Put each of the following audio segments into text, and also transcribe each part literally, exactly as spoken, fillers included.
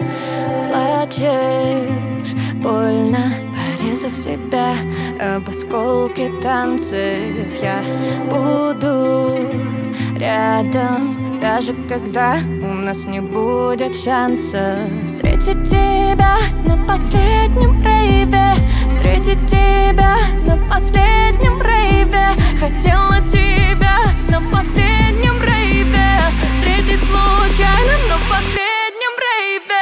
Плачешь, больно, порезав себя об осколки танцев. Я буду рядом, даже когда у нас не будет шанса встретить тебя на последнем рейве, встретить тебя на последнем рейве. Хотела тебя на последнем рейве встретить случайно на последнем рейве.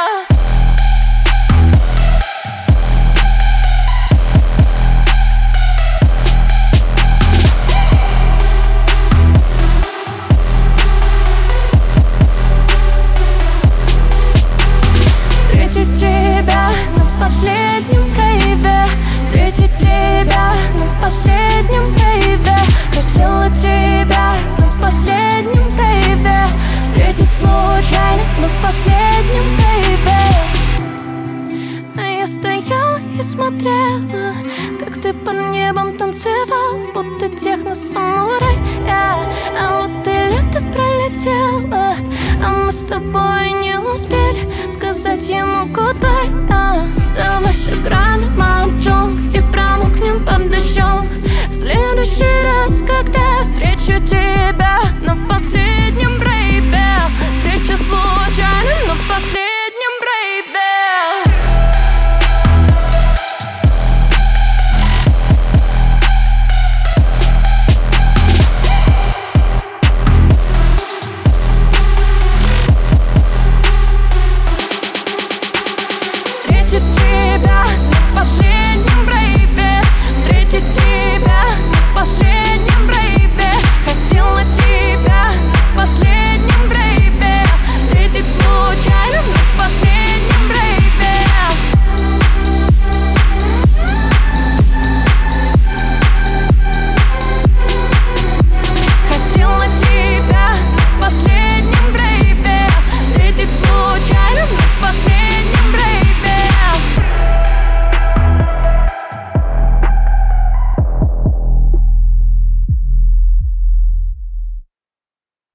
Хотела тебя на последнем рейве встретить случайно на последнем рейве. А я стояла и смотрела, как ты под небом танцевал, будто техно-самурай. yeah. А вот и лето пролетело, а мы с тобой не успели сказать ему goodbye. yeah. Давай сыграем маджонг и промокнем под дождем в следующий раз, когда встречу тебя на последнем